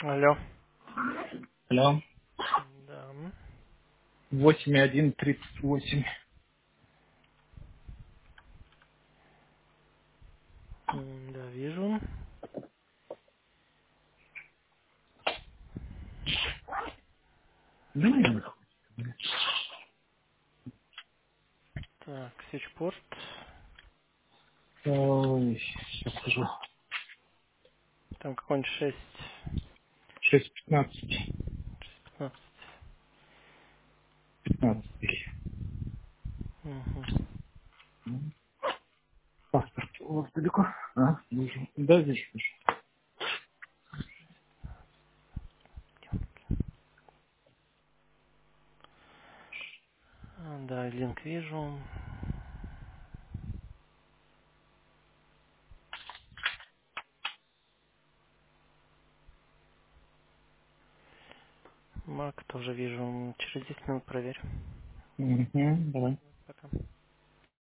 Алло. Алло. Да. 8138. Да, вижу. Да, не выходит. Так, свечпорт. Ой, сейчас скажу. Там какой-нибудь 6:15. 6:15. 15 тысяч. Угу. Паспорт у вас далеко? А, вижу. Да, вижу. Да, линк вижу. Мак тоже вижу. Через 10 минут проверь. Угу, давай. Пока.